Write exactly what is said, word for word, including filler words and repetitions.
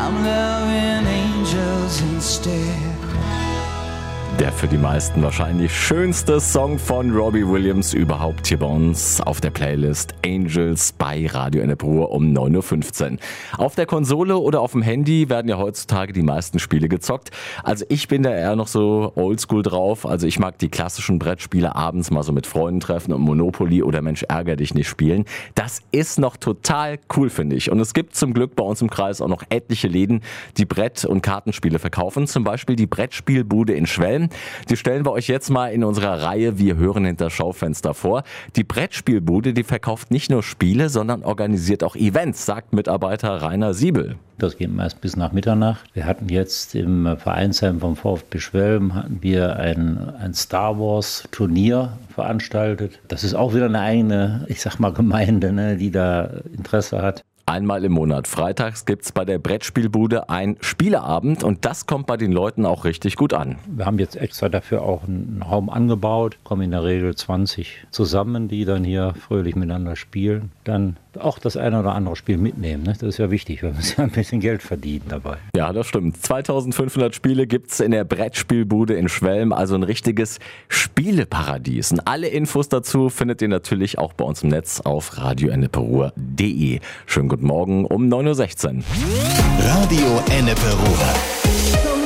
I'm loving angels instead. Der für die meisten wahrscheinlich schönste Song von Robbie Williams überhaupt hier bei uns auf der Playlist Angels bei Radio Ennepe-Ruhr um neun Uhr fünfzehn. Auf der Konsole oder auf dem Handy werden ja heutzutage die meisten Spiele gezockt. Also ich bin da eher noch so oldschool drauf. Also ich mag die klassischen Brettspiele abends mal so mit Freunden treffen und Monopoly oder Mensch ärger dich nicht spielen. Das ist noch total cool, finde ich. Und es gibt zum Glück bei uns im Kreis auch noch etliche Läden, die Brett- und Kartenspiele verkaufen. Zum Beispiel die Brettspielbude in Schwelm. Die stellen wir euch jetzt mal in unserer Reihe Wir hören hinter Schaufenster vor. Die Brettspielbude, die verkauft nicht nur Spiele, sondern organisiert auch Events, sagt Mitarbeiter Rainer Siebel. Das geht meist bis nach Mitternacht. Wir hatten jetzt im Vereinsheim vom VfB Schwelm hatten wir ein, ein Star Wars Turnier veranstaltet. Das ist auch wieder eine eigene, ich sag mal, Gemeinde, ne, die da Interesse hat. Einmal im Monat, freitags gibt's bei der Brettspielbude ein Spieleabend und das kommt bei den Leuten auch richtig gut an. Wir haben jetzt extra dafür auch einen Raum angebaut, kommen in der Regel zwanzig zusammen, die dann hier fröhlich miteinander spielen. Dann auch das eine oder andere Spiel mitnehmen, ne? Das ist ja wichtig, wir müssen ja ein bisschen Geld verdienen dabei. Ja, das stimmt. zweitausendfünfhundert Spiele gibt's in der Brettspielbude in Schwelm, also ein richtiges Spieleparadies. Und alle Infos dazu findet ihr natürlich auch bei uns im Netz auf radio ennepe-ruhr punkt de. Schönen guten Morgen um neun Uhr sechzehn. Radio Ennepe-Ruhr.